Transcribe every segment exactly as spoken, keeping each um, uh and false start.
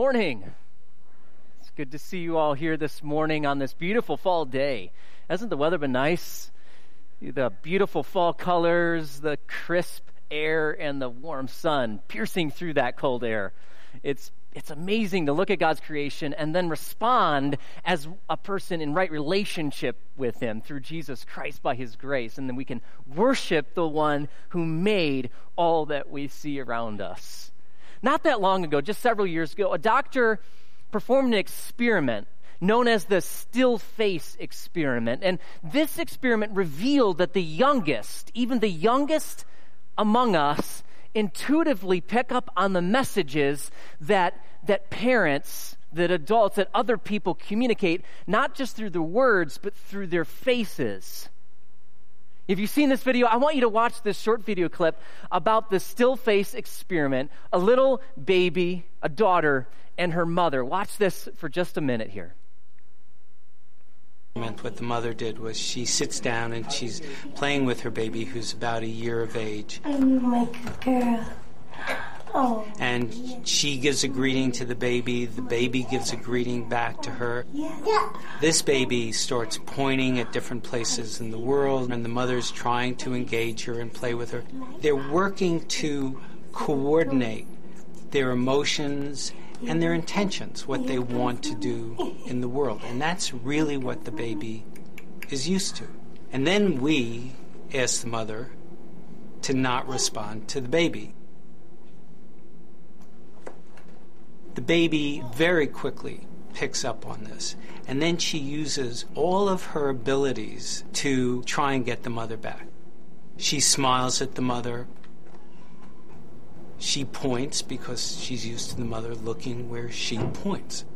morning. It's good to see you all here this morning on this beautiful fall day. Hasn't the weather been nice? The beautiful fall colors, the crisp air, and the warm sun piercing through that cold air. It's it's amazing to look at God's creation and then respond as a person in right relationship with Him through Jesus Christ by His grace. And then we can worship the one who made all that we see around us. Not that long ago, just several years ago, a doctor performed an experiment known as the still face experiment. And this experiment revealed that the youngest, even the youngest among us, intuitively pick up on the messages that that parents, that adults, that other people communicate, not just through the words, but through their faces. If you've seen this video, I want you to watch this short video clip about the still face experiment, a little baby, a daughter, and her mother. Watch this for just a minute here. What the mother did was she sits down and she's playing with her baby who's about a year of age. I'm like a girl. Oh. And she gives a greeting to the baby. The baby gives a greeting back to her. Yeah. This baby starts pointing at different places in the world, and the mother's trying to engage her and play with her. They're working to coordinate their emotions and their intentions, what they want to do in the world. And that's really what the baby is used to. And then we ask the mother to not respond to the baby. The baby very quickly picks up on this. And then she uses all of her abilities to try and get the mother back. She smiles at the mother. She points because she's used to the mother looking where she points.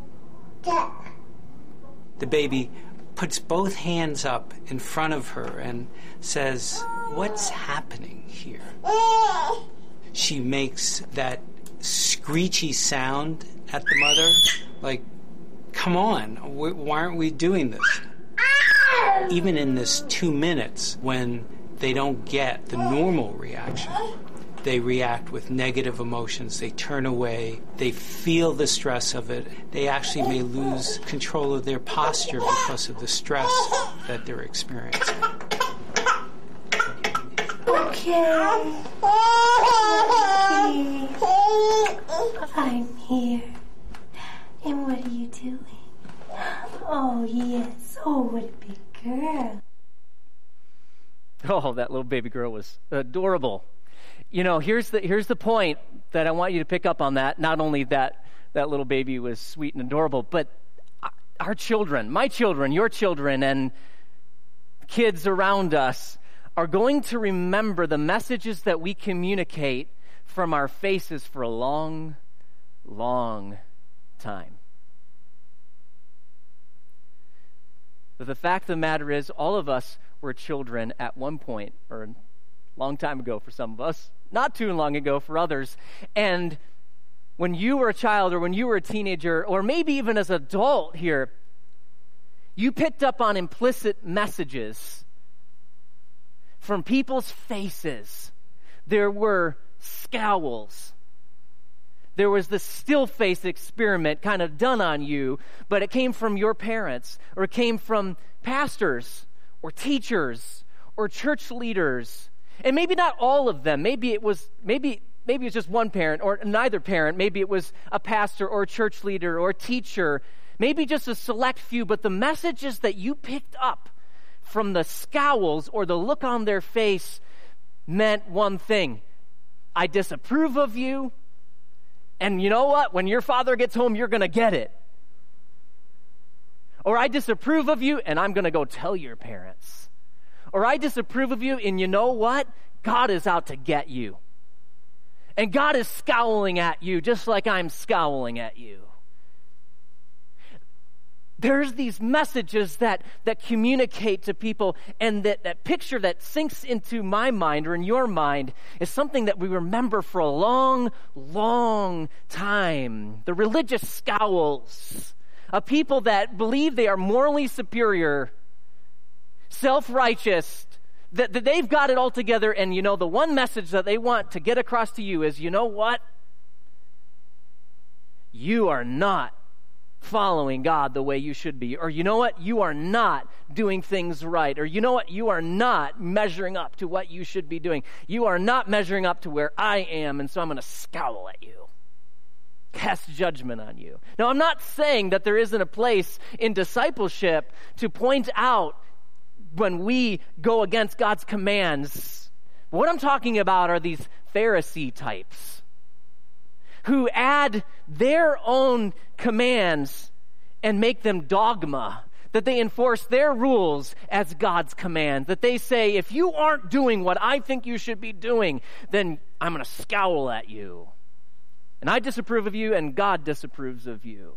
The baby puts both hands up in front of her and says, "What's happening here?" She makes that screechy sound at the mother, like, "Come on, why aren't we doing this?" Even in this two minutes when they don't get the normal reaction, they react with negative emotions. They turn away. They feel the stress of it. They actually may lose control of their posture because of the stress that they're experiencing. Okay. Okay. I'm here. And what are you doing? Oh, yes. Oh, what a big girl. Oh, that little baby girl was adorable. You know, here's the here's the point that I want you to pick up on that. Not only that that little baby was sweet and adorable, but our children, my children, your children, and kids around us are going to remember the messages that we communicate from our faces for a long, long time. But the fact of the matter is, all of us were children at one point, or a long time ago for some of us, not too long ago for others. And when you were a child, or when you were a teenager, or maybe even as an adult here, you picked up on implicit messages from people's faces. There were scowls. There was the still face experiment kind of done on you, but it came from your parents, or it came from pastors, or teachers, or church leaders. And maybe not all of them. Maybe it was maybe maybe it was just one parent, or neither parent. Maybe it was a pastor or a church leader or a teacher. Maybe just a select few, but the messages that you picked up from the scowls or the look on their face meant one thing: I disapprove of you, and you know what? When your father gets home, you're going to get it. Or I disapprove of you, and I'm going to go tell your parents. Or I disapprove of you, and you know what? God is out to get you. And God is scowling at you just like I'm scowling at you. There's these messages that, that communicate to people, and that, that picture that sinks into my mind or in your mind is something that we remember for a long, long time. The religious scowls, a people that believe they are morally superior, self-righteous, that, that they've got it all together, and you know, the one message that they want to get across to you is, you know what? you are not following God the way you should be. Or you know what? You are not doing things right. Or you know what? You are not measuring up to what you should be doing. You are not measuring up to where I am, and so I'm going to scowl at you, cast judgment on you. Now, I'm not saying that there isn't a place in discipleship to point out when we go against God's commands. What I'm talking about are these Pharisee types who add their own commands and make them dogma, that they enforce their rules as God's commands, that they say, if you aren't doing what I think you should be doing, then I'm going to scowl at you. And I disapprove of you, and God disapproves of you.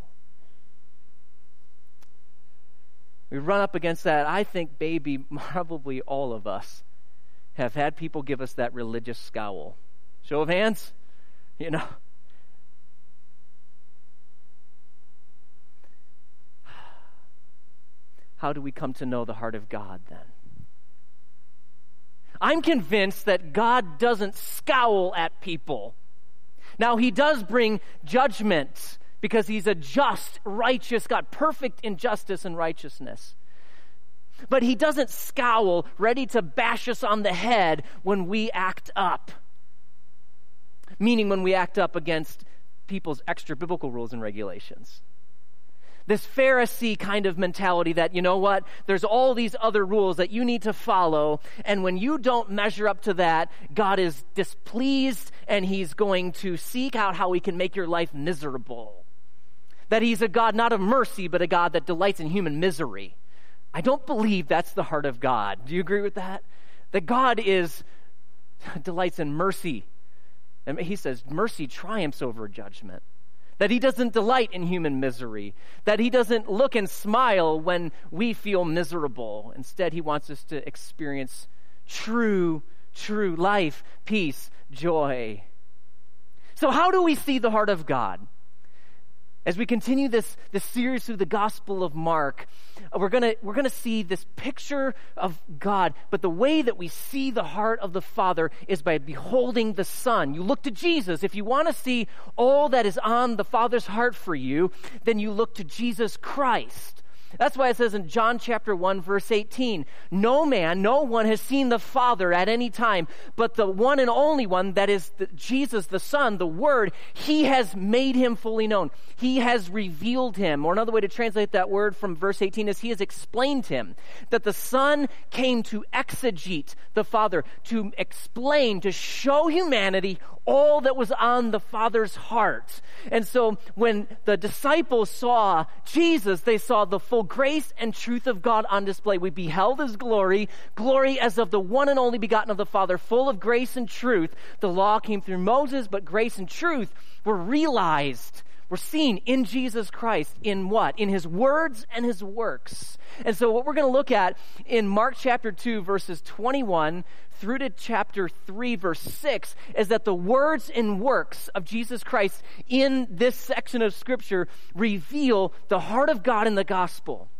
We run up against that. I think, baby, probably all of us have had people give us that religious scowl. Show of hands? You know. How do we come to know the heart of God then? I'm convinced that God doesn't scowl at people. Now, he does bring judgment because he's a just, righteous God, perfect in justice and righteousness. But he doesn't scowl, ready to bash us on the head when we act up. Meaning when we act up against people's extra biblical rules and regulations. This Pharisee kind of mentality that, you know what, there's all these other rules that you need to follow, and when you don't measure up to that, God is displeased, and he's going to seek out how he can make your life miserable. That he's a God not of mercy, but a God that delights in human misery. I don't believe that's the heart of God. Do you agree with that? That God is delights in mercy. And he says mercy triumphs over judgment. That he doesn't delight in human misery. That he doesn't look and smile when we feel miserable. Instead, he wants us to experience true, true life, peace, joy. So how do we see the heart of God? As we continue this, this series through the Gospel of Mark, we're gonna we're gonna see this picture of God, but the way that we see the heart of the Father is by beholding the Son. You look to Jesus. If you want to see all that is on the Father's heart for you, then you look to Jesus Christ. That's why it says in John chapter one, verse eighteen, no man, no one has seen the Father at any time, but the one and only one, that is the, Jesus, the Son, the Word, he has made him fully known. He has revealed him. Or another way to translate that word from verse eighteen is he has explained him. That the Son came to exegete the Father, to explain, to show humanity all that was on the Father's heart. And so when the disciples saw Jesus, they saw the full grace and truth of God on display. We beheld his glory, glory as of the one and only begotten of the Father, full of grace and truth. The law came through Moses, but grace and truth were realized, were seen in Jesus Christ. In what? In his words and his works. And so what we're going to look at in Mark chapter two, verses twenty-one through to chapter three, verse six, is that the words and works of Jesus Christ in this section of Scripture reveal the heart of God in the gospel.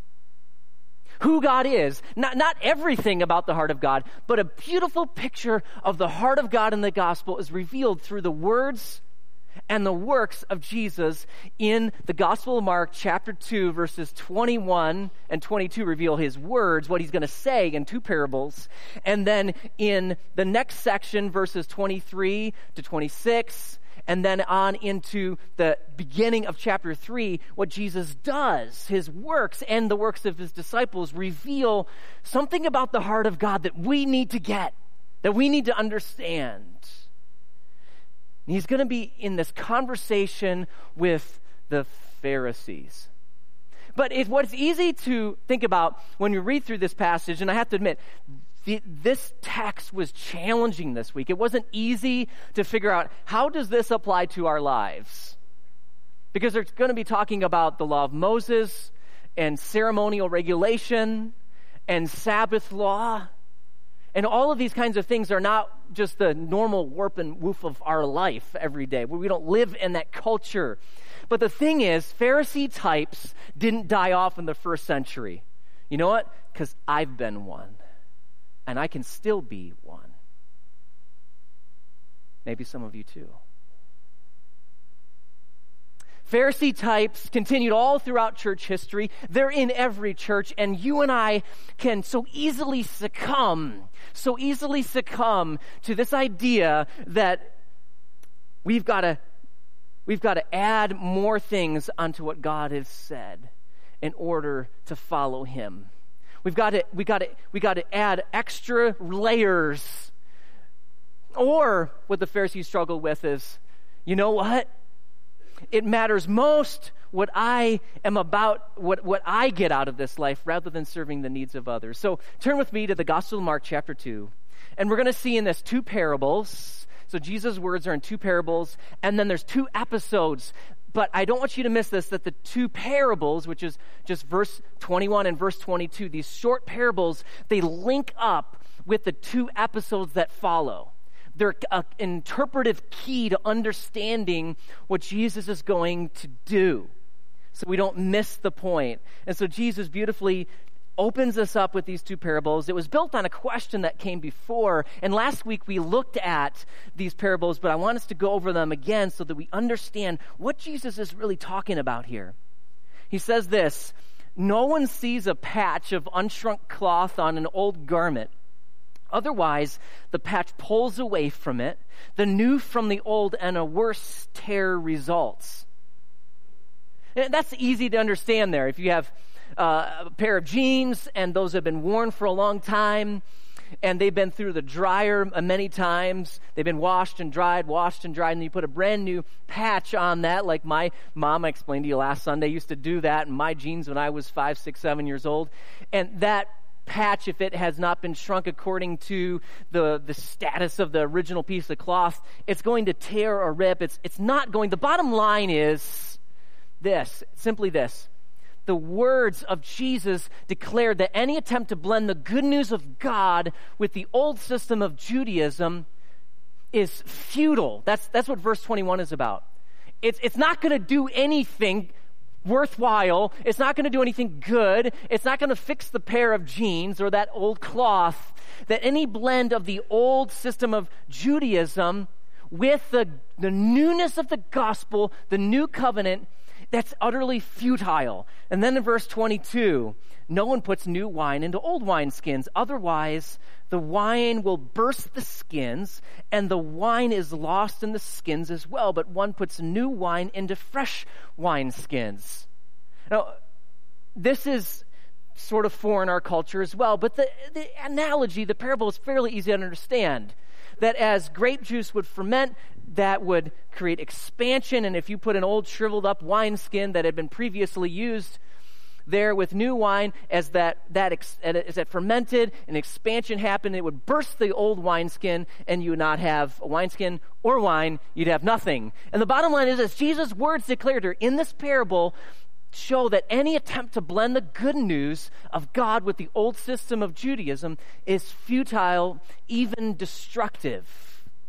Who God is. Not, not everything about the heart of God, but a beautiful picture of the heart of God in the gospel is revealed through the words and the works of Jesus in the Gospel of Mark chapter two, verses twenty-one and twenty-two reveal his words, what he's going to say in two parables. And then in the next section, verses twenty-three to twenty-six, and then on into the beginning of chapter three, what Jesus does, his works and the works of his disciples reveal something about the heart of God that we need to get, that we need to understand. He's going to be in this conversation with the Pharisees. But it's what's easy to think about when you read through this passage, and I have to admit, the, this text was challenging this week. It wasn't easy to figure out, how does this apply to our lives? Because they're going to be talking about the law of Moses and ceremonial regulation and Sabbath law. And all of these kinds of things are not just the normal warp and woof of our life every day. We don't live in that culture. But the thing is, Pharisee types didn't die off in the first century. You know what? Because I've been one. And I can still be one. Maybe some of you too. Pharisee types continued all throughout church history. They're in every church, and you and I can so easily succumb, so easily succumb to this idea that we've got to we've got to add more things onto what God has said in order to follow him. We've got to we got to we got to add extra layers. Or what the Pharisees struggle with is, you know what? It matters most what I am about, what, what I get out of this life rather than serving the needs of others. So turn with me to the Gospel of Mark chapter two. And we're going to see in this two parables. So Jesus' words are in two parables, and then there's two episodes. But I don't want you to miss this, that the two parables, which is just verse twenty-one and verse twenty-two, these short parables, they link up with the two episodes that follow. They're an interpretive key to understanding what Jesus is going to do, so we don't miss the point. And so Jesus beautifully opens us up with these two parables. It was built on a question that came before, and last week we looked at these parables, but I want us to go over them again so that we understand what Jesus is really talking about here. He says this, "No one sees a patch of unshrunk cloth on an old garment. Otherwise, the patch pulls away from it, the new from the old, and a worse tear results." And that's easy to understand there. If you have uh, a pair of jeans and those have been worn for a long time and they've been through the dryer many times, they've been washed and dried, washed and dried, and you put a brand new patch on that, like my mom, I explained to you last Sunday, used to do that in my jeans when I was five, six, seven years old. And that patch, if it has not been shrunk according to the, the status of the original piece of cloth, it's going to tear or rip. It's, it's not going. The bottom line is this, simply this. The words of Jesus declare that any attempt to blend the good news of God with the old system of Judaism is futile. That's, that's what verse twenty-one is about. It's, it's not going to do anything worthwhile. It's not going to do anything good. It's not going to fix the pair of jeans or that old cloth. That any blend of the old system of Judaism with the, the newness of the gospel, the new covenant, that's utterly futile. And then in verse twenty-two, no one puts new wine into old wineskins. Otherwise, the wine will burst the skins, and the wine is lost in the skins as well. But one puts new wine into fresh wineskins. Now, this is sort of foreign in our culture as well, but the, the analogy, the parable is fairly easy to understand. That as grape juice would ferment, that would create expansion, and if you put an old shriveled up wineskin that had been previously used there with new wine, as that that ex, as that fermented and expansion happened, it would burst the old wineskin, and you would not have a wineskin or wine. You'd have nothing. And the bottom line is, as Jesus' words declared here in this parable, show that any attempt to blend the good news of God with the old system of Judaism is futile, even destructive.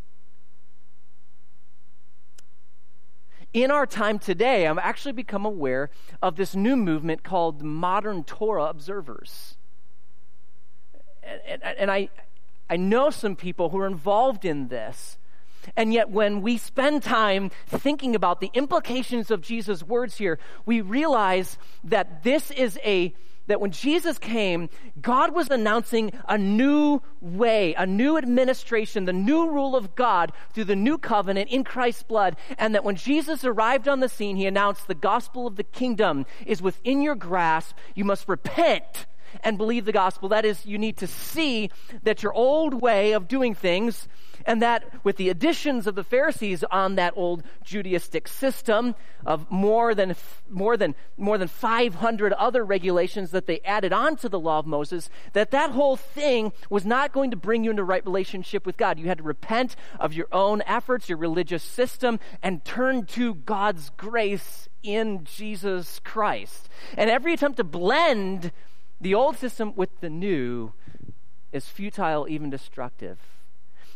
In our time today, I've actually become aware of this new movement called Modern Torah Observers. And, and, and I, I know some people who are involved in this. And yet when we spend time thinking about the implications of Jesus' words here, we realize that this is a, that when Jesus came, God was announcing a new way, a new administration, the new rule of God through the new covenant in Christ's blood. And that when Jesus arrived on the scene, he announced the gospel of the kingdom is within your grasp. You must repent and believe the gospel. That is, you need to see that your old way of doing things, and that with the additions of the Pharisees on that old Judaistic system of more than more than more than five hundred other regulations that they added on to the law of Moses, that that whole thing was not going to bring you into right relationship with God. You had to repent of your own efforts, your religious system, and turn to God's grace in Jesus Christ. And every attempt to blend the old system with the new is futile, even destructive.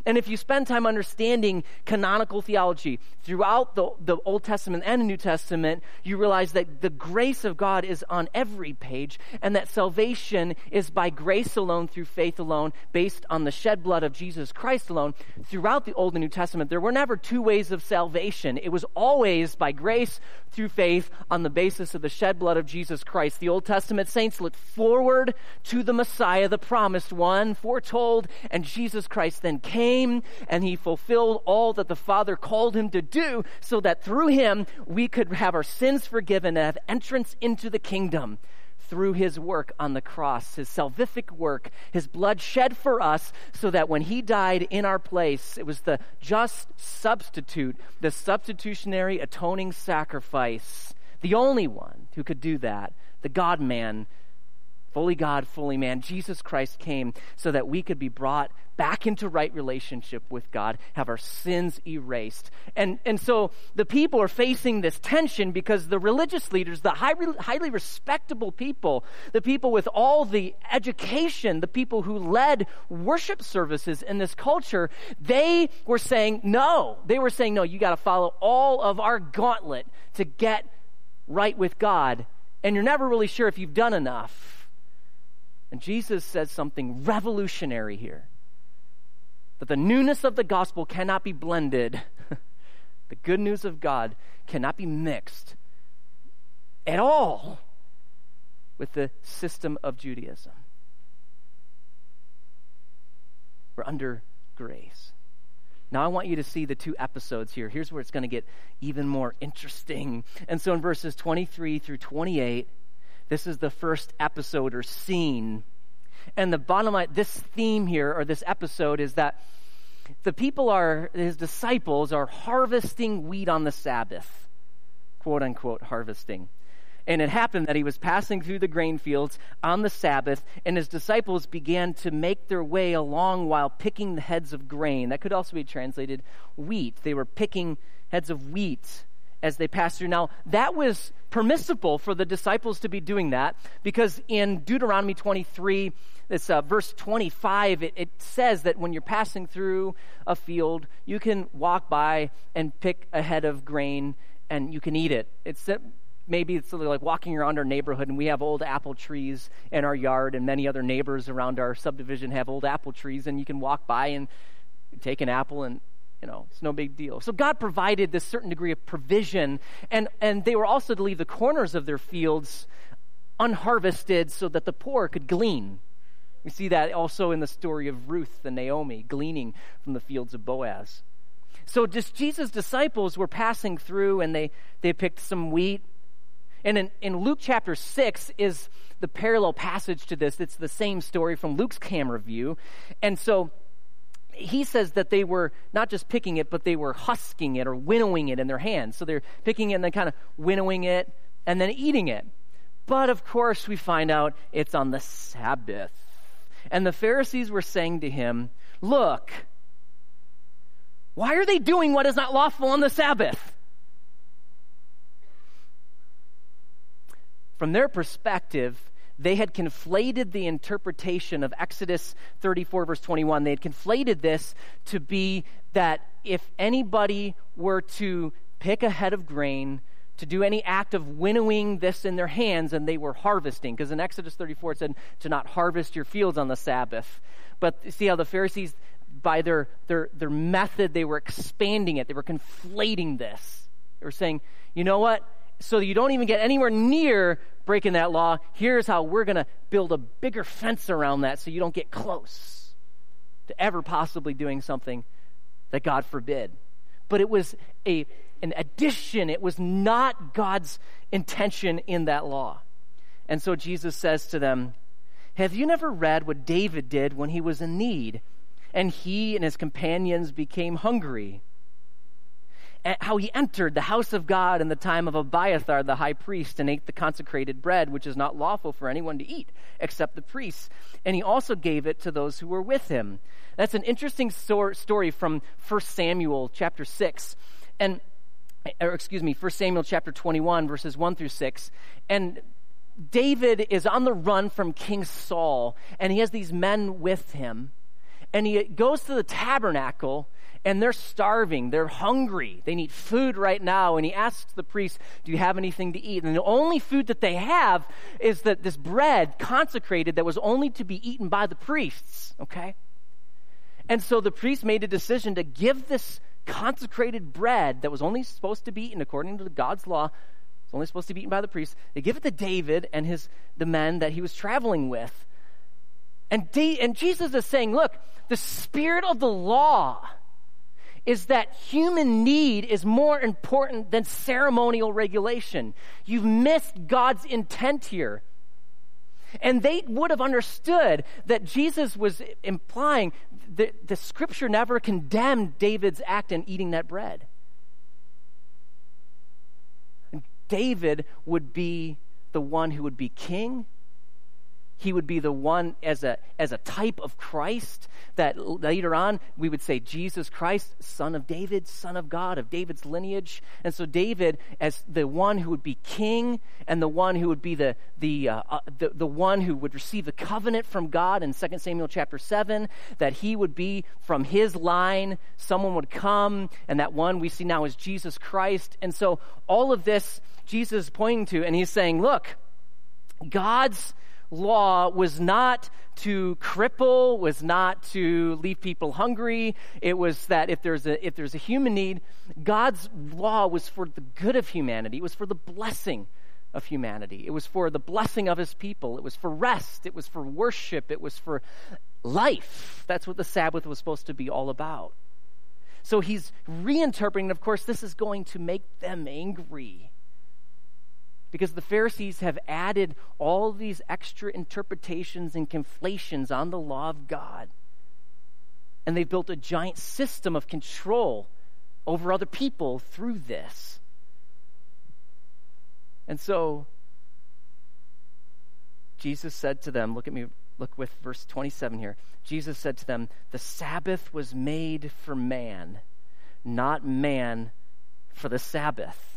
And if you spend time understanding canonical theology throughout the, the Old Testament and the New Testament, you realize that the grace of God is on every page, and that salvation is by grace alone, through faith alone, based on the shed blood of Jesus Christ alone. Throughout the Old and New Testament, there were never two ways of salvation. It was always by grace through faith on the basis of the shed blood of Jesus Christ. The Old Testament saints looked forward to the Messiah, the promised one, foretold, and Jesus Christ then came and he fulfilled all that the Father called him to do, so that through him we could have our sins forgiven and have entrance into the kingdom through his work on the cross, his salvific work, his blood shed for us, so that when he died in our place, it was the just substitute, the substitutionary atoning sacrifice, the only one who could do that, the God-man, fully God, fully man, Jesus Christ came so that we could be brought back into right relationship with God, have our sins erased. And and so the people are facing this tension because the religious leaders, the high, highly respectable people, the people with all the education, the people who led worship services in this culture, they were saying no. They were saying, no, you got to follow all of our gauntlet to get right with God. And you're never really sure if you've done enough. And Jesus says something revolutionary here. That the newness of the gospel cannot be blended. The good news of God cannot be mixed at all with the system of Judaism. We're under grace. Now I want you to see the two episodes here. Here's where it's going to get even more interesting. And so in verses twenty-three through twenty-eight, this is the first episode or scene. And the bottom line, this theme here, or this episode, is that the people are, his disciples are harvesting wheat on the Sabbath. Quote unquote, harvesting. And it happened that he was passing through the grain fields on the Sabbath, and his disciples began to make their way along while picking the heads of grain. That could also be translated wheat. They were picking heads of wheat as they passed through. Now, that was permissible for the disciples to be doing that, because in Deuteronomy twenty-three, this uh, verse twenty-five, it, it says that when you're passing through a field, you can walk by and pick a head of grain and you can eat it. It's maybe it's like walking around our neighborhood, and we have old apple trees in our yard, and many other neighbors around our subdivision have old apple trees, and you can walk by and take an apple, and you know, it's no big deal. So God provided this certain degree of provision, and, and they were also to leave the corners of their fields unharvested so that the poor could glean. We see that also in the story of Ruth and Naomi gleaning from the fields of Boaz. So just Jesus' disciples were passing through, and they, they picked some wheat. And in, in Luke chapter six is the parallel passage to this. It's the same story from Luke's camera view. And so he says that they were not just picking it, but they were husking it or winnowing it in their hands. So they're picking it and then kind of winnowing it and then eating it. But of course, we find out it's on the Sabbath. And the Pharisees were saying to him, look, why are they doing what is not lawful on the Sabbath? From their perspective, they had conflated the interpretation of Exodus thirty-four, verse twenty-one. They had conflated this to be that if anybody were to pick a head of grain, to do any act of winnowing this in their hands, and they were harvesting, because in Exodus thirty-four it said to not harvest your fields on the Sabbath. But see how the Pharisees, by their, their, their method, they were expanding it. They were conflating this. They were saying, you know what? So you don't even get anywhere near breaking that law, here's how we're going to build a bigger fence around that so you don't get close to ever possibly doing something that God forbid. But it was a an addition. It was not God's intention in that law. And so Jesus says to them, have you never read what David did when he was in need, and he and his companions became hungry? How he entered the house of God in the time of Abiathar the high priest and ate the consecrated bread, which is not lawful for anyone to eat except the priests. And he also gave it to those who were with him. That's an interesting story from First Samuel chapter six. And, or excuse me, First Samuel chapter twenty-one, verses one through six. And David is on the run from King Saul, and he has these men with him. and he goes to the tabernacle, and they're starving, they're hungry, they need food right now, and he asks the priest, do you have anything to eat? And the only food that they have is that this bread consecrated that was only to be eaten by the priests, okay? And so the priest made a decision to give this consecrated bread that was only supposed to be eaten according to God's law, it's only supposed to be eaten by the priests. They give it to David and his the men that he was traveling with. And, da- and Jesus is saying, look, the spirit of the law is that human need is more important than ceremonial regulation. You've missed God's intent here. And they would have understood that Jesus was implying that the scripture never condemned David's act in eating that bread. And David would be the one who would be king. He would be the one as a as a type of Christ that later on we would say Jesus Christ, son of David, son of God, of David's lineage. And so David as the one who would be king and the one who would be the the uh, uh, the, the one who would receive the covenant from God in Second Samuel chapter seven, that he would be from his line, someone would come, and that one we see now is Jesus Christ. And so all of this Jesus is pointing to, and he's saying, look, God's law was not to cripple, was not to leave people hungry. It was that if there's a if there's a human need, God's law was for the good of humanity. It was for the blessing of humanity. It was for the blessing of his people. It was for rest. It was for worship. It was for life. That's what the Sabbath was supposed to be all about. So he's reinterpreting. Of course, this is going to make them angry, because the Pharisees have added all these extra interpretations and conflations on the law of God. And they've built a giant system of control over other people through this. And so Jesus said to them, look at me, look with verse twenty-seven here. Jesus said to them, the Sabbath was made for man, not man for the Sabbath.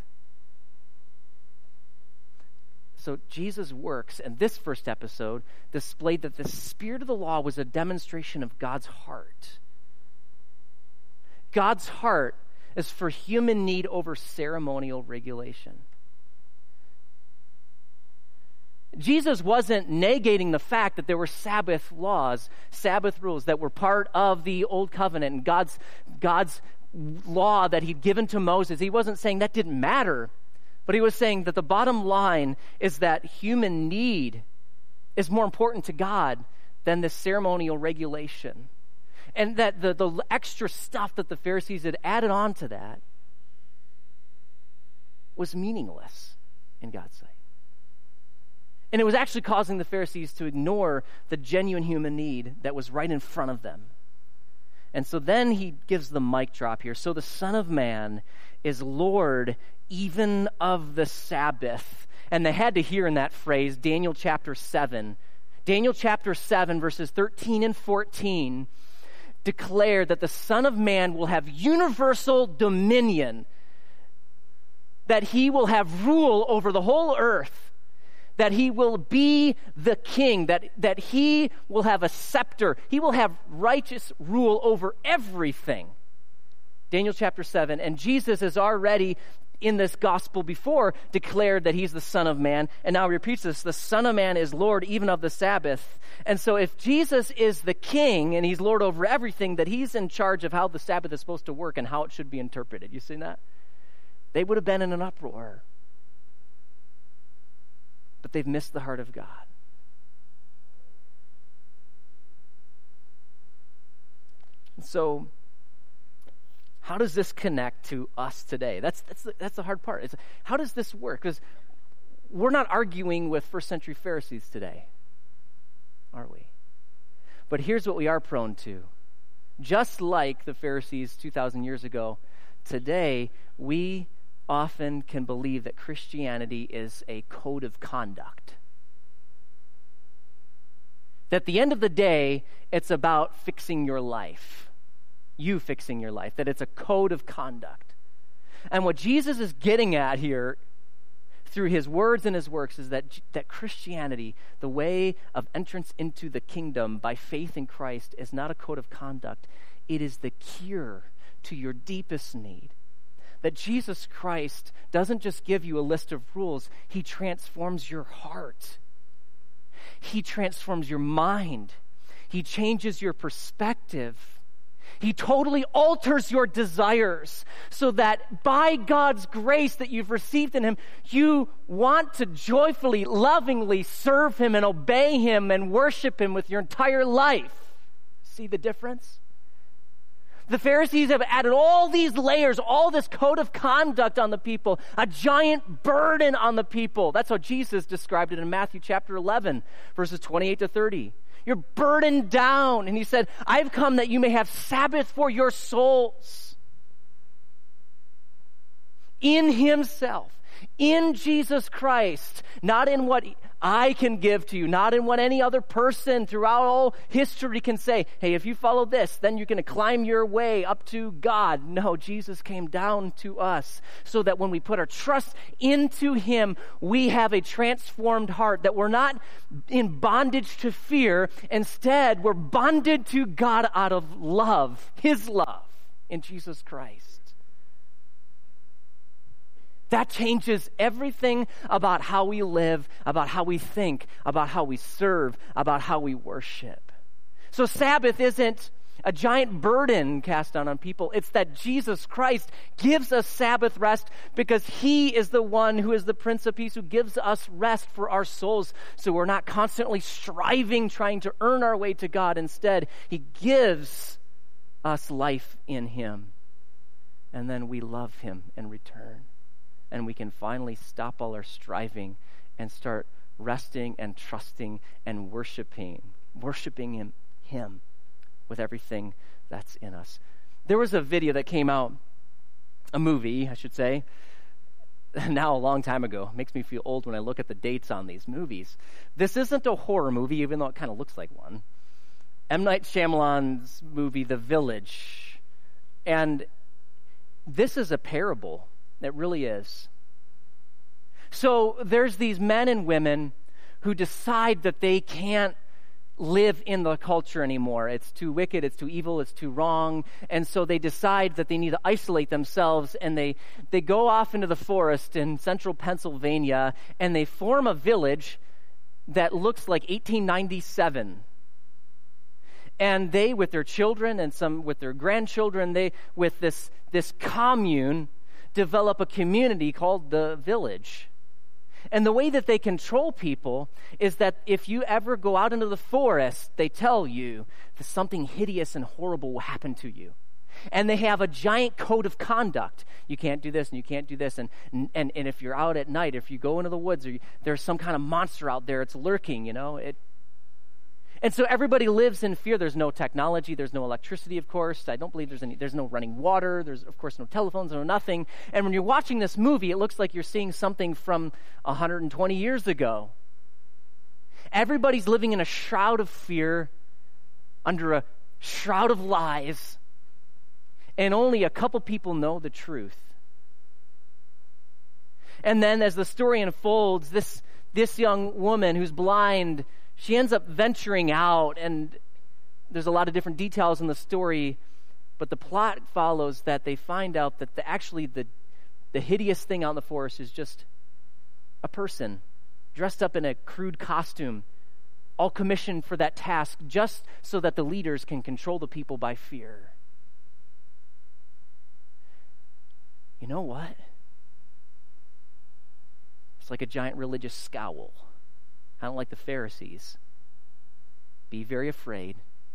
So Jesus' works in this first episode displayed that the spirit of the law was a demonstration of God's heart. God's heart is for human need over ceremonial regulation. Jesus wasn't negating the fact that there were Sabbath laws, Sabbath rules that were part of the Old Covenant and God's, God's law that he'd given to Moses. He wasn't saying that didn't matter. But he was saying that the bottom line is that human need is more important to God than the ceremonial regulation. And that the, the extra stuff that the Pharisees had added on to that was meaningless in God's sight. And it was actually causing the Pharisees to ignore the genuine human need that was right in front of them. And so then he gives the mic drop here. So the Son of Man is Lord even of the Sabbath. And they had to hear in that phrase, Daniel chapter seven. Daniel chapter seven, verses thirteen and fourteen, declare that the Son of Man will have universal dominion, that he will have rule over the whole earth, that he will be the king, that, that he will have a scepter. He will have righteous rule over everything. Daniel chapter seven. And Jesus has already, in this gospel before, declared that he's the Son of Man. And now he repeats this, the Son of Man is Lord even of the Sabbath. And so if Jesus is the king and he's Lord over everything, that he's in charge of how the Sabbath is supposed to work and how it should be interpreted. You see that? They would have been in an uproar. But they've missed the heart of God. So, how does this connect to us today? That's that's the, that's the hard part. It's, how does this work? Because we're not arguing with first century Pharisees today, are we? But here's what we are prone to. Just like the Pharisees two thousand years ago, today we often can believe that Christianity is a code of conduct. That at the end of the day, it's about fixing your life. You fixing your life. That it's a code of conduct. And what Jesus is getting at here through his words and his works is that, that Christianity, the way of entrance into the kingdom by faith in Christ, is not a code of conduct. It is the cure to your deepest need. That Jesus Christ doesn't just give you a list of rules, he transforms your heart. He transforms your mind. He changes your perspective. He totally alters your desires so that by God's grace that you've received in him, you want to joyfully, lovingly serve him and obey him and worship him with your entire life. See the difference? The Pharisees have added all these layers, all this code of conduct on the people, a giant burden on the people. That's how Jesus described it in Matthew chapter eleven, verses twenty-eight to thirty. You're burdened down. And he said, I've come that you may have Sabbath for your souls. In himself, in Jesus Christ, not in what I can give to you, not in what any other person throughout all history can say, hey, if you follow this, then you're going to climb your way up to God. No, Jesus came down to us so that when we put our trust into him, we have a transformed heart, that we're not in bondage to fear. Instead, we're bonded to God out of love, his love in Jesus Christ. That changes everything about how we live, about how we think, about how we serve, about how we worship. So Sabbath isn't a giant burden cast down on people. It's that Jesus Christ gives us Sabbath rest because he is the one who is the Prince of Peace, who gives us rest for our souls. So we're not constantly striving, trying to earn our way to God. Instead, he gives us life in him. And then we love him in return. And we can finally stop all our striving and start resting and trusting and worshiping, worshiping him, him with everything that's in us. There was a video that came out, a movie, I should say, now a long time ago. It makes me feel old when I look at the dates on these movies. This isn't a horror movie, even though it kind of looks like one. M. Night Shyamalan's movie, The Village. And this is a parable. It really is. So there's these men and women who decide that they can't live in the culture anymore. It's too wicked, it's too evil, it's too wrong. And so they decide that they need to isolate themselves, and they, they go off into the forest in central Pennsylvania, and they form a village that looks like eighteen ninety-seven. And they, with their children and some with their grandchildren, they, with this, this commune, develop a community called the Village. And the way that they control people is that if you ever go out into the forest, they tell you that something hideous and horrible will happen to you. And they have a giant code of conduct. You can't do this and you can't do this. And and, and if you're out at night, if you go into the woods, or you, there's some kind of monster out there, it's lurking, you know. It, And so everybody lives in fear. There's no technology. There's no electricity, of course. I don't believe there's any, there's no running water. There's, of course, no telephones, no nothing. And when you're watching this movie, it looks like you're seeing something from one hundred twenty years ago. Everybody's living in a shroud of fear, under a shroud of lies, and only a couple people know the truth. And then as the story unfolds, this, this young woman who's blind, she ends up venturing out, and there's a lot of different details in the story, but the plot follows that they find out that the, actually the, the hideous thing out in the forest is just a person dressed up in a crude costume, all commissioned for that task just so that the leaders can control the people by fear. You know what? It's like a giant religious scowl. I don't like the Pharisees. Be very afraid.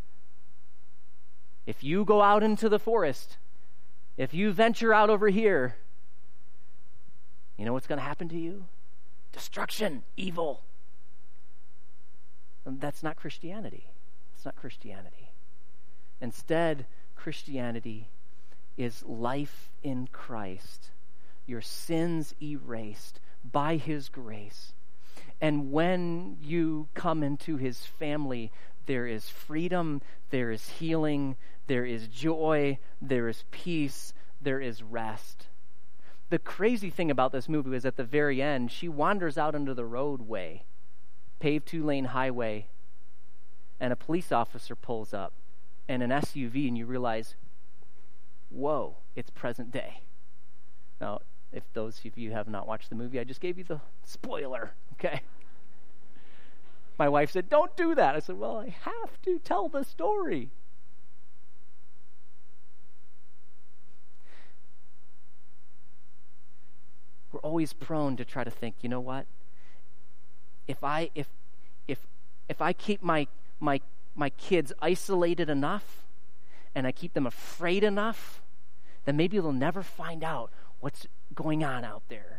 If you go out into the forest, if you venture out over here, you know what's going to happen to you? Destruction, evil. And that's not Christianity. It's not Christianity. Instead, Christianity is life in Christ. Your sins erased by his grace. And when you come into his family, there is freedom, there is healing, there is joy, there is peace, there is rest. the crazy thing about this movie was at the very end, she wanders out into the roadway, paved two-lane highway, and a police officer pulls up and an S U V, and you realize, whoa, it's present day. Now, if those of you have not watched the movie, I just gave you the spoiler, okay? My wife said, don't do that. I said, well, I have to tell the story. We're always prone to try to think, you know what? If I if if if I keep my my my kids isolated enough and I keep them afraid enough, then maybe they'll never find out what's going on out there.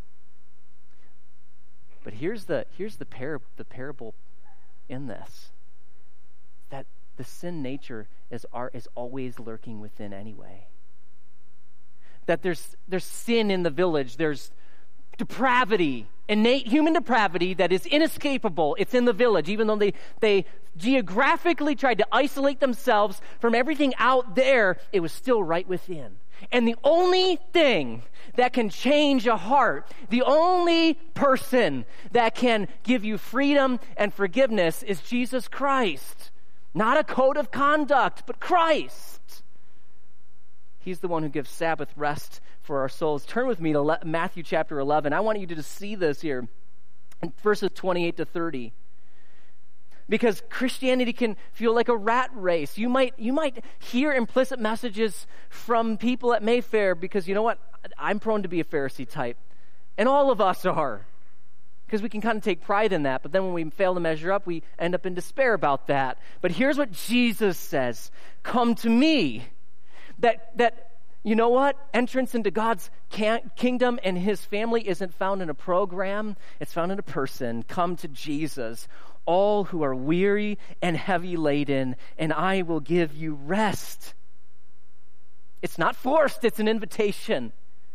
But here's the here's the par- the parable in this. That the sin nature is are, is always lurking within anyway. That there's there's sin in the village. There's depravity, innate human depravity that is inescapable. It's in the village, even though they, they geographically tried to isolate themselves from everything out there, it was still right within. And the only thing that can change a heart, the only person that can give you freedom and forgiveness is Jesus Christ. Not a code of conduct, but Christ. He's the one who gives Sabbath rest for our souls. Turn with me to Le- Matthew chapter eleven. I want you to just see this here in verses twenty-eight to thirty. Because Christianity can feel like a rat race. You might you might hear implicit messages from people at Mayfair because, you know what? I'm prone to be a Pharisee type. And all of us are. Because we can kind of take pride in that. But then when we fail to measure up, we end up in despair about that. But here's what Jesus says. Come to me. That, that you know what? Entrance into God's can- kingdom and his family isn't found in a program. It's found in a person. Come to Jesus. All who are weary and heavy laden, and I will give you rest. It's not forced, it's an invitation.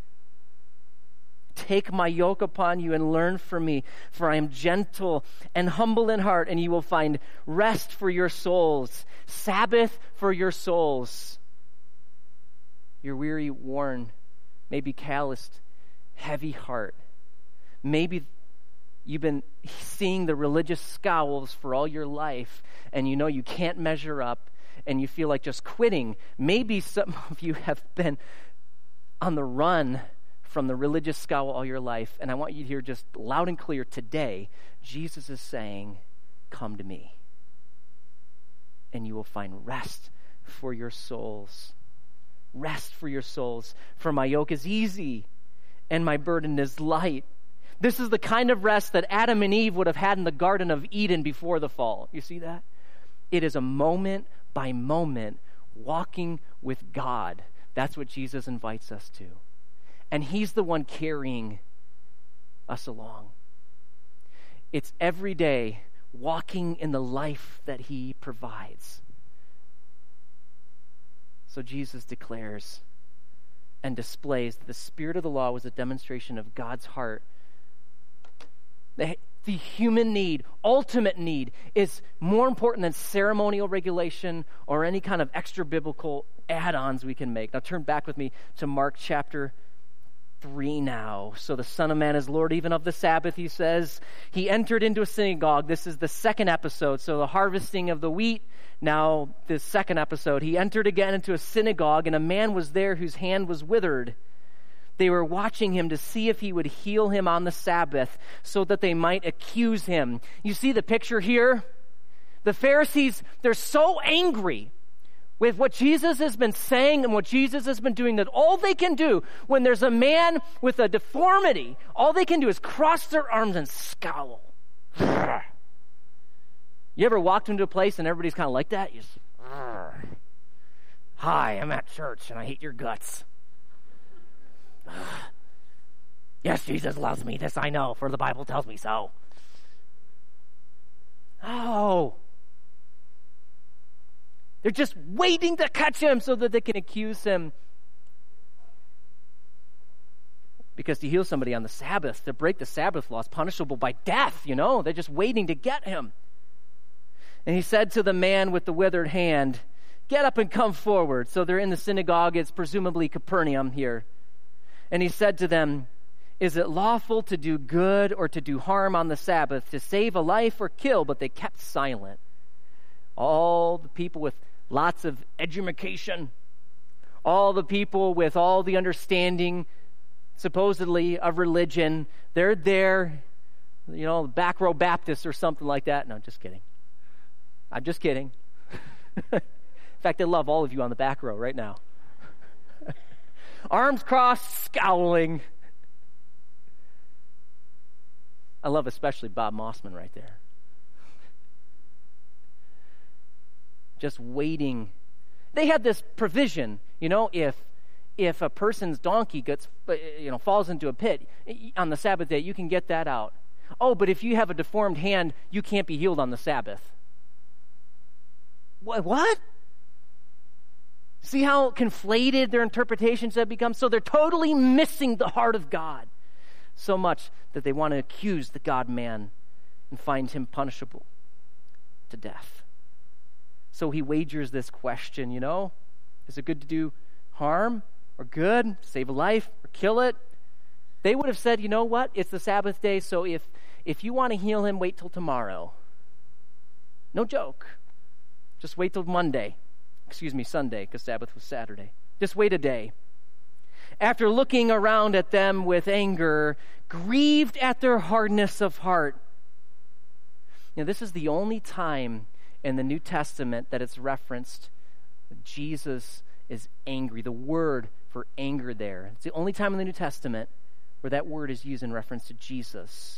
Take my yoke upon you and learn from me, for I am gentle and humble in heart, and you will find rest for your souls, Sabbath for your souls. You're weary, worn, maybe calloused, heavy heart. Maybe you've been seeing the religious scowls for all your life, and you know you can't measure up, and you feel like just quitting. Maybe some of you have been on the run from the religious scowl all your life, and I want you to hear just loud and clear today, Jesus is saying, come to me, and you will find rest for your souls. Rest for your souls, for my yoke is easy, and my burden is light. This is the kind of rest that Adam and Eve would have had in the Garden of Eden before the fall. You see that? It is a moment by moment walking with God. That's what Jesus invites us to. And he's the one carrying us along. It's every day walking in the life that he provides. So Jesus declares and displays that the spirit of the law was a demonstration of God's heart. The, the human need, ultimate need, is more important than ceremonial regulation or any kind of extra biblical add-ons we can make. Now turn back with me to Mark chapter three now. So the Son of Man is Lord even of the Sabbath, he says. He entered into a synagogue. This is the second episode. So the harvesting of the wheat. Now the second episode. He entered again into a synagogue, and a man was there whose hand was withered. They were watching him to see if he would heal him on the Sabbath so that they might accuse him. You see the picture here? The Pharisees, they're so angry with what Jesus has been saying and what Jesus has been doing that all they can do when there's a man with a deformity, all they can do is cross their arms and scowl. You ever walked into a place and everybody's kind of like that? You just, hi, I'm at church and I hate your guts. Yes, Jesus loves me. This I know, for the Bible tells me so. Oh. They're just waiting to catch him so that they can accuse him. Because to heal somebody on the Sabbath, to break the Sabbath law is punishable by death, you know. They're just waiting to get him. And he said to the man with the withered hand, get up and come forward. So they're in the synagogue. It's presumably Capernaum here. And he said to them, is it lawful to do good or to do harm on the Sabbath, to save a life or kill? But they kept silent. All the people with lots of education, all the people with all the understanding, supposedly, of religion, they're there, you know, back row Baptists or something like that. No, just kidding. I'm just kidding. In fact, I love all of you on the back row right now. Arms crossed, scowling. I love especially Bob Mossman right there. Just waiting. They had this provision, you know, if if a person's donkey gets, you know, falls into a pit on the Sabbath day, you can get that out. Oh, but if you have a deformed hand, you can't be healed on the Sabbath. What? What? See how conflated their interpretations have become? So they're totally missing the heart of God so much that they want to accuse the God-man and find him punishable to death. So he wagers this question, you know, is it good to do harm or good, save a life or kill it? They would have said, you know what, it's the Sabbath day, so if, if you want to heal him, wait till tomorrow. No joke. Just wait till Monday. Excuse me, Sunday, because Sabbath was Saturday. Just wait a day. After looking around at them with anger, grieved at their hardness of heart. Now, this is the only time in the New Testament that it's referenced that Jesus is angry. The word for anger there. It's the only time in the New Testament where that word is used in reference to Jesus.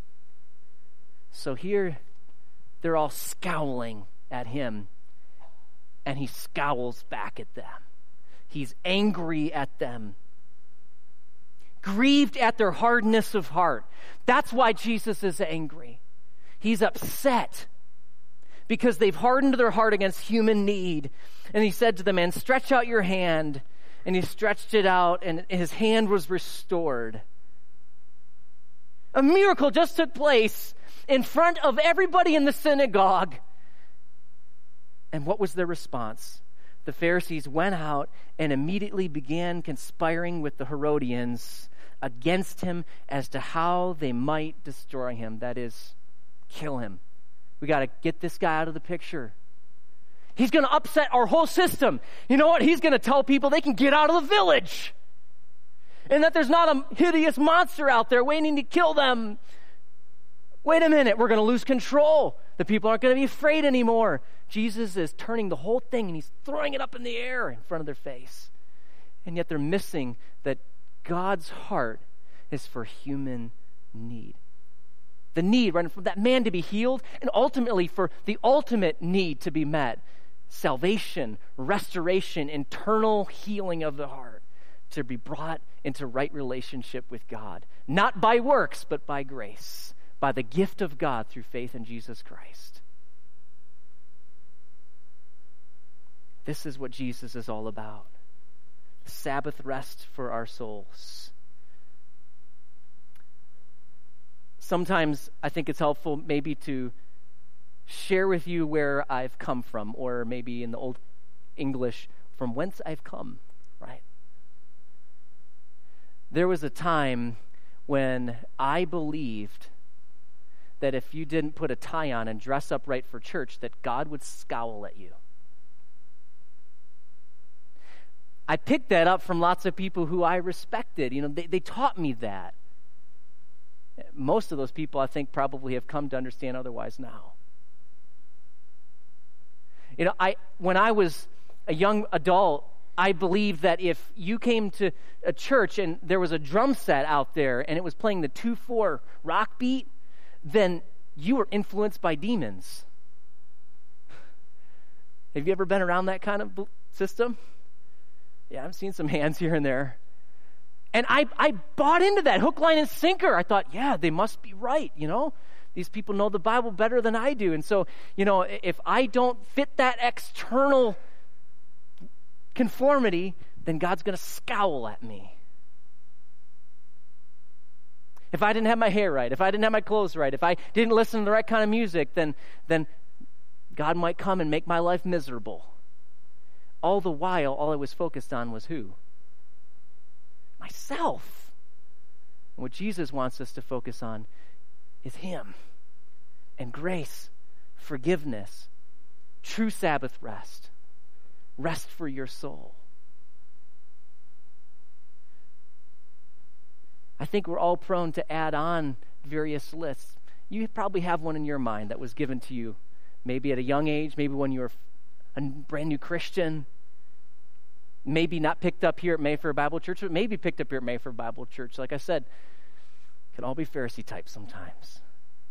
So here, they're all scowling at him, and he scowls back at them. He's angry at them. Grieved at their hardness of heart. That's why Jesus is angry. He's upset because they've hardened their heart against human need. And he said to the man, stretch out your hand. And he stretched it out, and his hand was restored. A miracle just took place in front of everybody in the synagogue. And what was their response? The Pharisees went out and immediately began conspiring with the Herodians against him as to how they might destroy him. That is, kill him. We got to get this guy out of the picture. He's going to upset our whole system. You know what? He's going to tell people they can get out of the village. And that there's not a hideous monster out there waiting to kill them. Wait a minute, we're going to lose control. The people aren't going to be afraid anymore. Jesus is turning the whole thing and he's throwing it up in the air in front of their face. And yet they're missing that God's heart is for human need. The need, right, for that man to be healed, and ultimately for the ultimate need to be met. Salvation, restoration, internal healing of the heart, to be brought into right relationship with God. Not by works, but by grace, by the gift of God through faith in Jesus Christ. This is what Jesus is all about. Sabbath rest for our souls. Sometimes I think it's helpful maybe to share with you where I've come from, or maybe in the Old English, from whence I've come, right? There was a time when I believed that if you didn't put a tie on and dress up right for church, that God would scowl at you. I picked that up from lots of people who I respected. You know, they, they taught me that. Most of those people, I think, probably have come to understand otherwise now. You know, I when I was a young adult, I believed that if you came to a church and there was a drum set out there and it was playing the two four rock beat, then you were influenced by demons. Have you ever been around that kind of system? Yeah, I've seen some hands here and there. And I, I bought into that, hook, line, and sinker. I thought, yeah, they must be right, you know? These people know the Bible better than I do. And so, you know, if I don't fit that external conformity, then God's going to scowl at me. If I didn't have my hair right, if I didn't have my clothes right, if I didn't listen to the right kind of music, then, then God might come and make my life miserable. All the while, all I was focused on was who? myself. And what Jesus wants us to focus on is him and grace, forgiveness, true Sabbath rest, rest for your soul. I think we're all prone to add on various lists. You probably have one in your mind that was given to you maybe at a young age, maybe when you were a brand new Christian, maybe not picked up here at Mayfair Bible Church, but maybe picked up here at Mayfair Bible Church. Like I said, it can all be Pharisee types sometimes.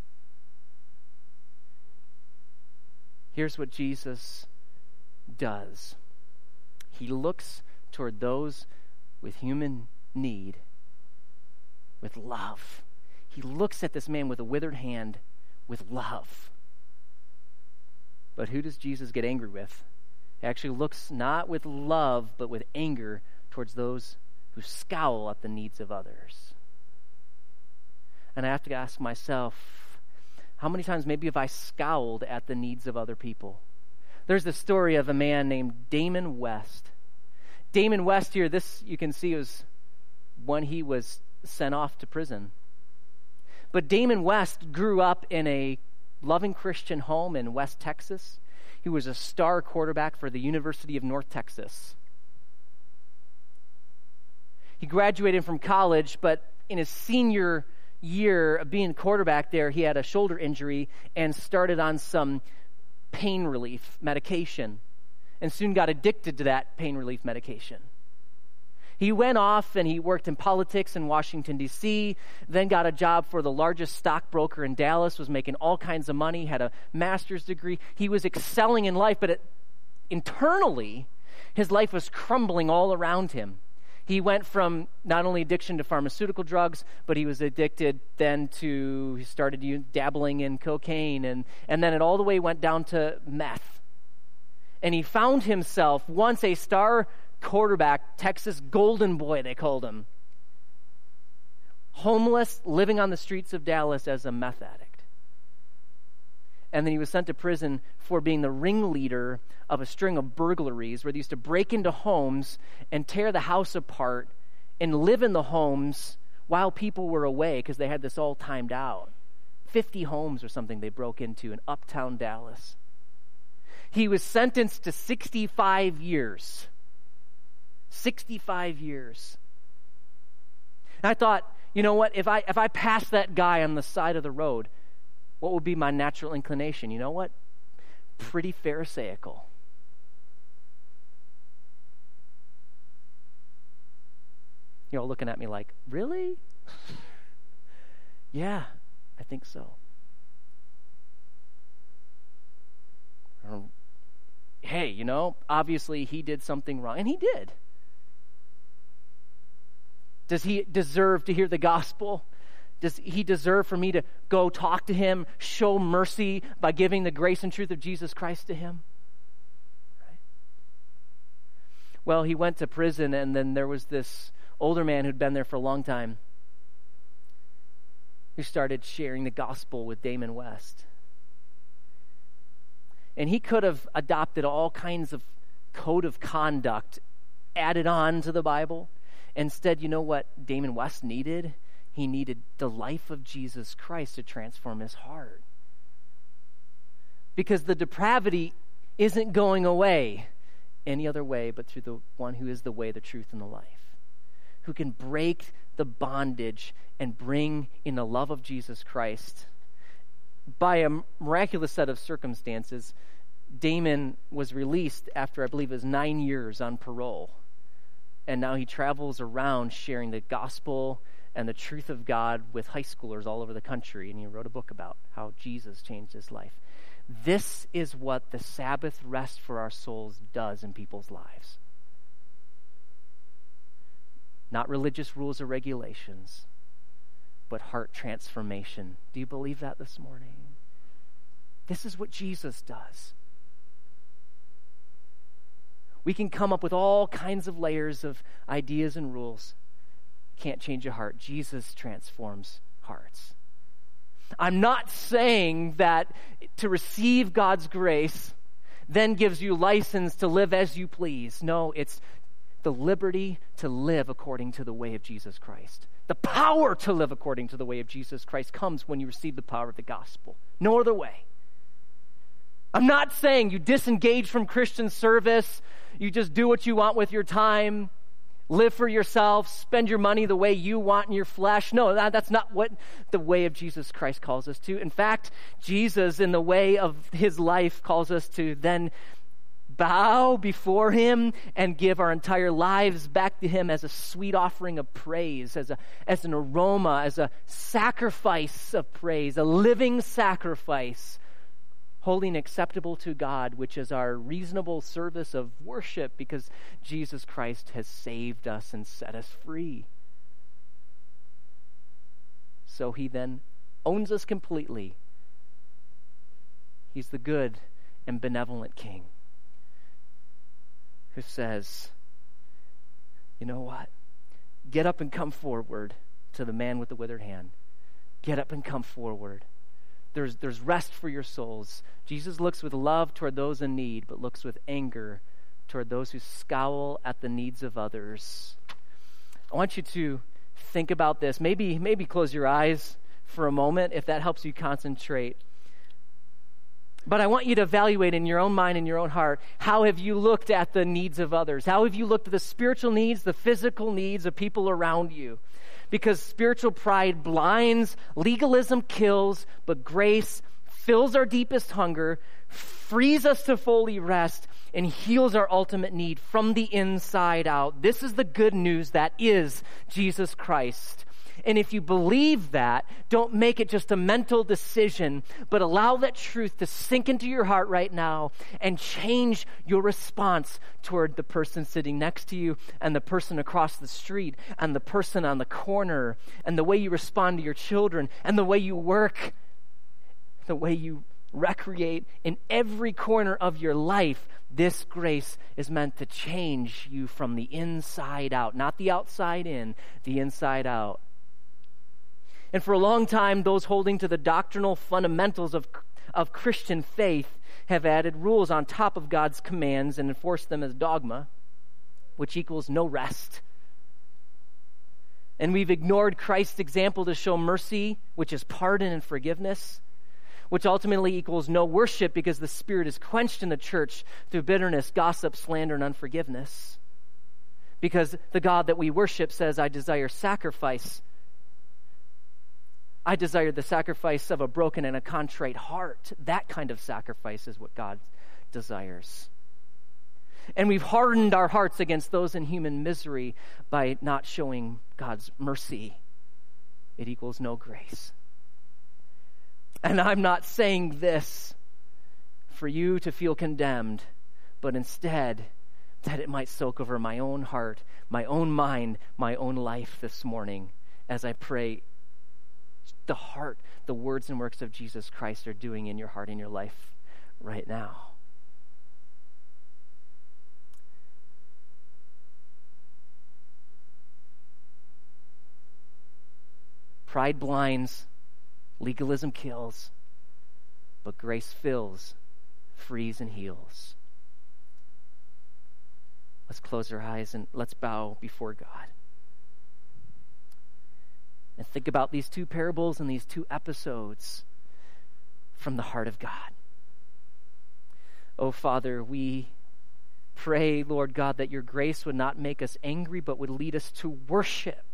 Here's what Jesus does. He looks toward those with human need with love. He looks at this man with a withered hand with love. But who does Jesus get angry with? He actually looks not with love, but with anger towards those who scowl at the needs of others. And I have to ask myself, how many times maybe have I scowled at the needs of other people? There's the story of a man named Damon West. Damon West here, this you can see was when he was sent off to prison. But Damon West grew up in a loving Christian home in West Texas. He was a star quarterback for the University of North Texas. He graduated from college, but in his senior year of being quarterback there, he had a shoulder injury and started on some pain relief medication and soon got addicted to that pain relief medication. He went off and he worked in politics in Washington, D C, then got a job for the largest stockbroker in Dallas, was making all kinds of money, had a master's degree. He was excelling in life, but it, internally, his life was crumbling all around him. He went from not only addiction to pharmaceutical drugs, but he was addicted then to, he started dabbling in cocaine, and, and then it all the way went down to meth. And he found himself once a star quarterback, Texas Golden Boy, they called him, homeless, living on the streets of Dallas as a meth addict. And then he was sent to prison for being the ringleader of a string of burglaries where they used to break into homes and tear the house apart and live in the homes while people were away because they had this all timed out. fifty homes or something they broke into in uptown Dallas. He was sentenced to sixty-five years. sixty-five years. And I thought, you know what, if I if I passed that guy on the side of the road, what would be my natural inclination? You know what? Pretty Pharisaical. You're all looking at me like, really? Yeah, I think so. Um, hey, you know, obviously he did something wrong, and he did. Does he deserve to hear the gospel? Does he deserve for me to go talk to him, show mercy by giving the grace and truth of Jesus Christ to him? Right? Well, he went to prison, and then there was this older man who'd been there for a long time who started sharing the gospel with Damon West. And he could have adopted all kinds of code of conduct added on to the Bible. Instead, you know what Damon West needed? He needed the life of Jesus Christ to transform his heart. Because the depravity isn't going away any other way but through the one who is the way, the truth, and the life, who can break the bondage and bring in the love of Jesus Christ. By a miraculous set of circumstances, Damon was released after, I believe it was nine years on parole. And now he travels around sharing the gospel and the truth of God with high schoolers all over the country. And he wrote a book about how Jesus changed his life. This is what the Sabbath rest for our souls does in people's lives. Not religious rules or regulations, but heart transformation. Do you believe that this morning? This is what Jesus does. We can come up with all kinds of layers of ideas and rules. Can't change a heart. Jesus transforms hearts. I'm not saying that to receive God's grace then gives you license to live as you please. No, it's the liberty to live according to the way of Jesus Christ. The power to live according to the way of Jesus Christ comes when you receive the power of the gospel. No other way. I'm not saying you disengage from Christian service, you just do what you want with your time, live for yourself, spend your money the way you want in your flesh. No, that, that's not what the way of Jesus Christ calls us to. In fact, Jesus, in the way of his life, calls us to then bow before him and give our entire lives back to him as a sweet offering of praise, as a as an aroma, as a sacrifice of praise, a living sacrifice, holy and acceptable to God, which is our reasonable service of worship because Jesus Christ has saved us and set us free. So he then owns us completely. He's the good and benevolent King who says, you know what? Get up and come forward to the man with the withered hand. Get up and come forward. There's, there's rest for your souls. Jesus looks with love toward those in need, but looks with anger toward those who scowl at the needs of others. I want you to think about this. Maybe, maybe close your eyes for a moment if that helps you concentrate. But I want you to evaluate in your own mind and your own heart, how have you looked at the needs of others? How have you looked at the spiritual needs, the physical needs of people around you? Because spiritual pride blinds, legalism kills, but grace fills our deepest hunger, frees us to fully rest, and heals our ultimate need from the inside out. This is the good news that is Jesus Christ. And if you believe that, don't make it just a mental decision, but allow that truth to sink into your heart right now and change your response toward the person sitting next to you and the person across the street and the person on the corner and the way you respond to your children and the way you work, the way you recreate in every corner of your life. This grace is meant to change you from the inside out, not the outside in, the inside out. And for a long time, those holding to the doctrinal fundamentals of, of Christian faith have added rules on top of God's commands and enforced them as dogma, which equals no rest. And we've ignored Christ's example to show mercy, which is pardon and forgiveness, which ultimately equals no worship because the Spirit is quenched in the church through bitterness, gossip, slander, and unforgiveness. Because the God that we worship says, I desire sacrifice. I desire the sacrifice of a broken and a contrite heart. That kind of sacrifice is what God desires. And we've hardened our hearts against those in human misery by not showing God's mercy. It equals no grace. And I'm not saying this for you to feel condemned, but instead that it might soak over my own heart, my own mind, my own life this morning as I pray the heart, the words and works of Jesus Christ are doing in your heart and your life right now. Pride blinds, legalism kills, but grace fills, frees, and heals. Let's close our eyes and let's bow before God. And think about these two parables and these two episodes from the heart of God. Oh, Father, we pray, Lord God, that your grace would not make us angry, but would lead us to worship.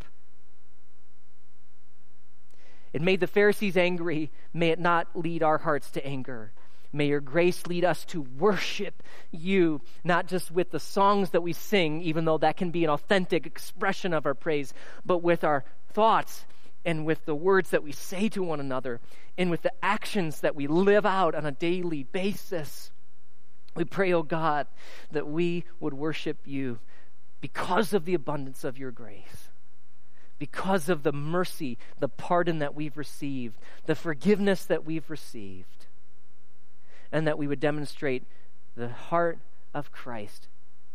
It made the Pharisees angry. May it not lead our hearts to anger. May your grace lead us to worship you, not just with the songs that we sing, even though that can be an authentic expression of our praise, but with our thoughts and with the words that we say to one another, and with the actions that we live out on a daily basis. We pray, oh God, that we would worship you because of the abundance of your grace, because of the mercy, the pardon that we've received, the forgiveness that we've received, and that we would demonstrate the heart of Christ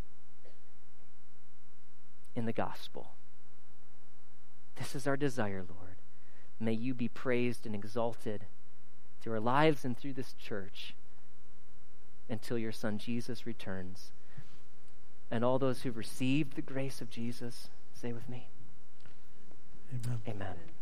in the gospel. This is our desire, Lord. May you be praised and exalted through our lives and through this church until your Son Jesus returns. And all those who've received the grace of Jesus, say with me, Amen. amen.